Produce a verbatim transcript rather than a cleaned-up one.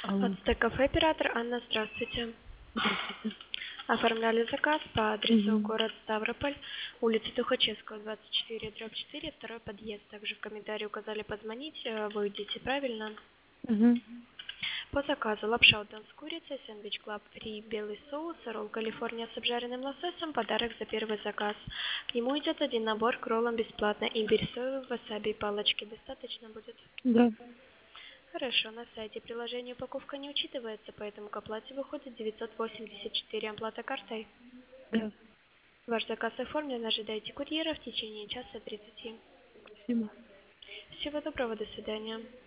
Алло. Ацтек кафе, оператор Анна, здравствуйте. Здравствуйте. Оформляли заказ по адресу Мгм. город Ставрополь, улица Тухачевского, двадцать четыре, дробь четыре, второй подъезд. Также в комментарии указали позвонить, э, вы уйдете, правильно? Мгм. По заказу лапша удон с курицей, сэндвич клаб три, белый соус, ролл Калифорния с обжаренным лососем, подарок за первый заказ. К нему идет один набор к роллам бесплатно, имбирь, соевый, васаби и палочки. Достаточно будет? Да. Хорошо, на сайте приложения упаковка не учитывается, поэтому к оплате выходит девятьсот восемьдесят четыре, оплата картой. Да. Ваш заказ оформлен, ожидайте курьера в течение часа тридцати. Спасибо. Всего доброго, до свидания.